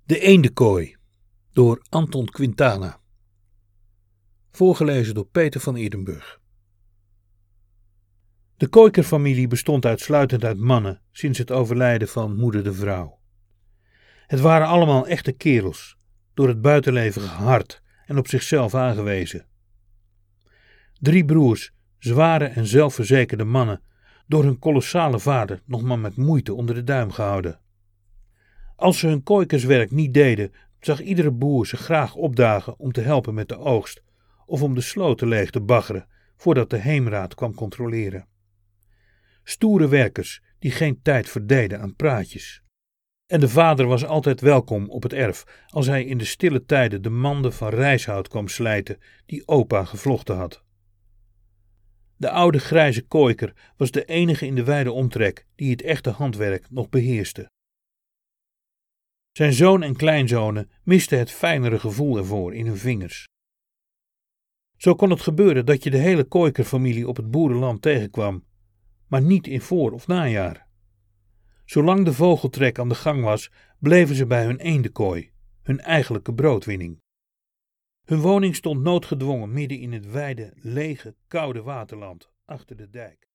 De eendenkooi door Anton Quintana. Voorgelezen door Peter van Eerdenburg. De Kooiker-familie bestond uitsluitend uit mannen sinds het overlijden van moeder de vrouw. Het waren allemaal echte kerels, door het buitenleven hard en op zichzelf aangewezen. 3 broers, zware en zelfverzekerde mannen, door hun kolossale vader nog maar met moeite onder de duim gehouden. Als ze hun kooikerswerk niet deden, zag iedere boer ze graag opdagen om te helpen met de oogst of om de sloten leeg te baggeren voordat de heemraad kwam controleren. Stoere werkers die geen tijd verdeden aan praatjes. En de vader was altijd welkom op het erf als hij in de stille tijden de manden van rijshout kwam slijten die opa gevlochten had. De oude grijze kooiker was de enige in de wijde omtrek die het echte handwerk nog beheerste. Zijn zoon en kleinzonen misten het fijnere gevoel ervoor in hun vingers. Zo kon het gebeuren dat je de hele kooikerfamilie op het boerenland tegenkwam, maar niet in voor- of najaar. Zolang de vogeltrek aan de gang was, bleven ze bij hun eendenkooi, hun eigenlijke broodwinning. Hun woning stond noodgedwongen midden in het wijde, lege, koude waterland achter de dijk.